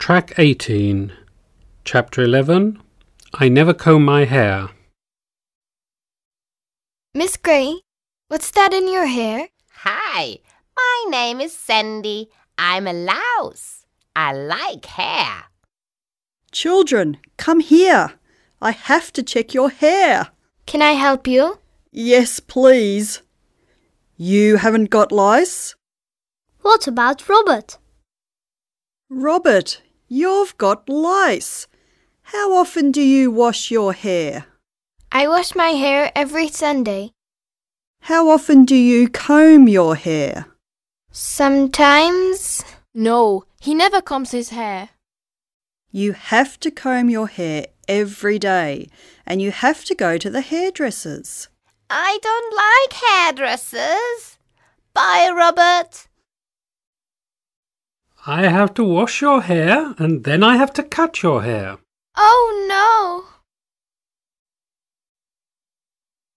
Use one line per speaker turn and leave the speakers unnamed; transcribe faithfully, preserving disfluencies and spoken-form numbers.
Track eighteen, Chapter eleven, I Never Comb My Hair.
Miss Gray, what's that in your hair?
Hi, my name is Sandy. I'm a louse. I like hair.
Children, come here. I have to check your hair.
Can I help you?
Yes, please. You haven't got lice?
What about Robert?
Robert, you've got lice. How often do you wash your hair?
I wash my hair every Sunday.
How often do you comb your hair?
Sometimes.
No, he never combs his hair.
You have to comb your hair every day, and you have to go to the hairdressers.
I don't like hairdressers. Bye, Robert.
I have to wash your hair and then I have to cut your hair.
Oh no!